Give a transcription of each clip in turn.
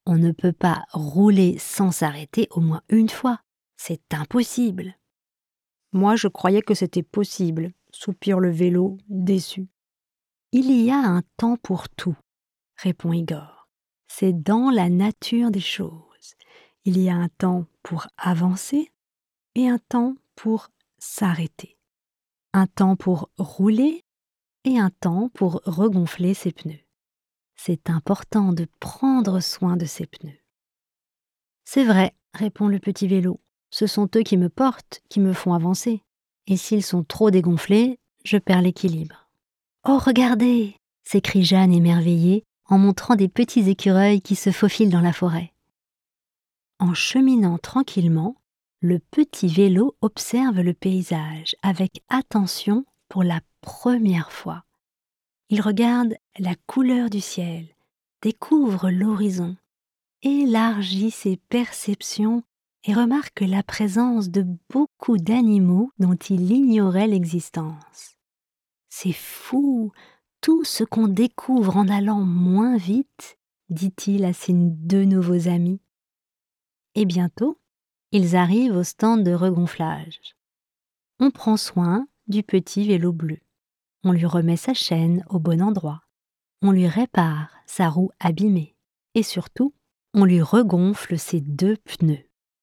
On ne peut pas rouler sans s'arrêter au moins une fois. C'est impossible. Moi, je croyais que c'était possible, soupire le vélo, déçu. Il y a un temps pour tout, répond Igor. C'est dans la nature des choses. Il y a un temps pour avancer et un temps pour s'arrêter. Un temps pour rouler et un temps pour regonfler ses pneus. C'est important de prendre soin de ses pneus. C'est vrai, répond le petit vélo. Ce sont eux qui me portent, qui me font avancer. Et s'ils sont trop dégonflés, je perds l'équilibre. Oh, regardez, s'écrie Jeanne émerveillée en montrant des petits écureuils qui se faufilent dans la forêt. En cheminant tranquillement, le petit vélo observe le paysage avec attention pour la première fois. Il regarde la couleur du ciel, découvre l'horizon, élargit ses perceptions et remarque la présence de beaucoup d'animaux dont il ignorait l'existence. C'est fou, tout ce qu'on découvre en allant moins vite, dit-il à ses deux nouveaux amis. Et bientôt, ils arrivent au stand de regonflage. On prend soin du petit vélo bleu. On lui remet sa chaîne au bon endroit. On lui répare sa roue abîmée. Et surtout, on lui regonfle ses 2 pneus.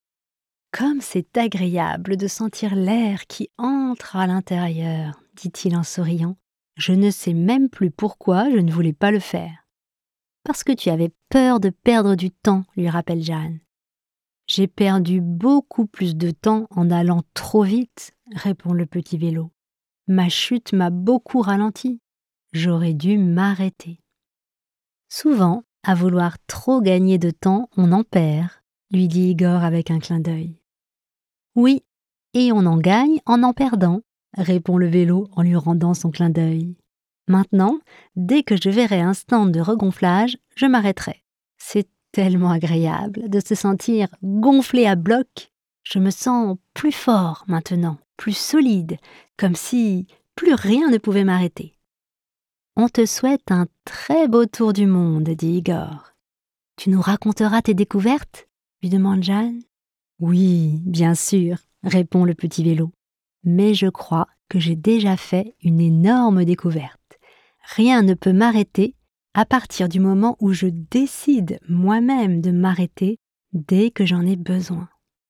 Comme c'est agréable de sentir l'air qui entre à l'intérieur, dit-il en souriant. Je ne sais même plus pourquoi je ne voulais pas le faire. Parce que tu avais peur de perdre du temps, lui rappelle Jeanne. J'ai perdu beaucoup plus de temps en allant trop vite, répond le petit vélo. Ma chute m'a beaucoup ralenti. J'aurais dû m'arrêter. Souvent, à vouloir trop gagner de temps, on en perd, lui dit Igor avec un clin d'œil. Oui, et on en gagne en perdant, répond le vélo en lui rendant son clin d'œil. Maintenant, dès que je verrai un stand de regonflage, je m'arrêterai. C'est tellement agréable de se sentir gonflé à bloc. Je me sens plus fort maintenant, plus solide, comme si plus rien ne pouvait m'arrêter. On te souhaite un très beau tour du monde, dit Igor. Tu nous raconteras tes découvertes ? Lui demande Jeanne. Oui, bien sûr, répond le petit vélo. Mais je crois que j'ai déjà fait une énorme découverte. Rien ne peut m'arrêter à partir du moment où je décide moi-même de m'arrêter dès que j'en ai besoin.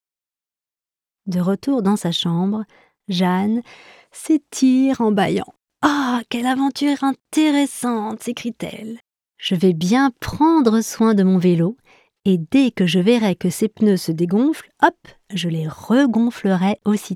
De retour dans sa chambre, Jeanne s'étire en bâillant. « Ah, quelle aventure intéressante !» s'écrie-t-elle. « Je vais bien prendre soin de mon vélo et dès que je verrai que ses pneus se dégonflent, hop, je les regonflerai aussitôt. »